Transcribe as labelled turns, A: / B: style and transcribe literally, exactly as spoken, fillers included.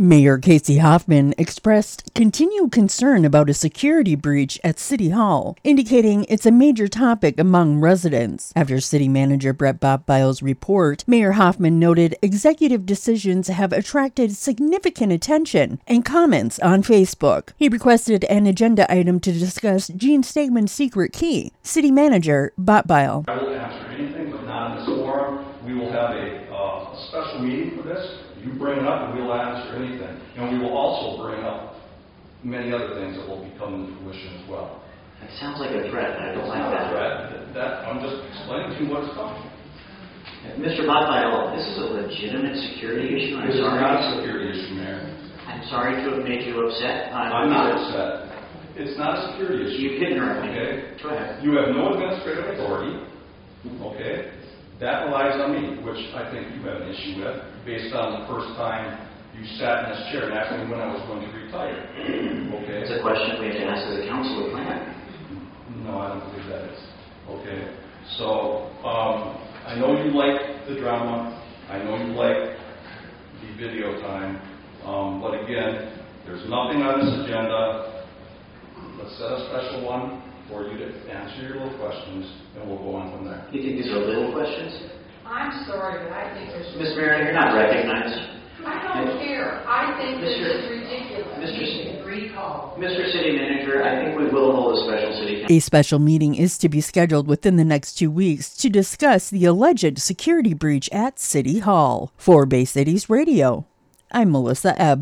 A: Mayor Casey Hoffman expressed continued concern about a security breach at City Hall, indicating it's a major topic among residents. After City Manager Brett Botbile's report, Mayor Hoffman noted executive decisions have attracted significant attention and comments on Facebook. He requested an agenda item to discuss Gene Stegman's secret key. City Manager Botbile.
B: I will answer anything, but not in this forum. We will have a, uh, a special meeting for this. You bring it up and we'll answer anything. And we will also bring up many other things that will become into fruition as well.
C: That sounds like a threat. I don't
B: it's
C: like
B: not
C: that.
B: A threat. That, I'm just explaining to you what's coming.
C: Mister Botbile, this is a legitimate security issue. I'm
B: this
C: sorry.
B: is not a security issue, Mayor.
C: I'm sorry to have made you upset.
B: I'm, I'm not upset. It's not a security issue.
C: You can interrupt me.
B: Okay?
C: Go ahead.
B: You have no administrative authority. Okay? That relies on me, which I think you have an issue with, based on the first time you sat in this chair and asked me when I was going to retire. Okay?
C: It's a question we have to ask the council of plan.
B: No, I don't believe that is. Okay? So, um, I know you like the drama. I know you like the video time. Um, but again, there's nothing on this agenda. Let's set a special one for you to answer your little questions, and we'll go on from there.
C: You think these are little questions?
D: I'm sorry, but I think there's...
C: Miz Marion, you're not recognized.
D: I don't
C: Miz
D: care. I think this
C: Mister
D: is ridiculous.
C: Mister
D: You can recall.
C: Mister City Manager, I think we will hold a special city council.
A: A special meeting is to be scheduled within the next two weeks to discuss the alleged security breach at City Hall. For Bay Cities Radio, I'm Melissa Ebb.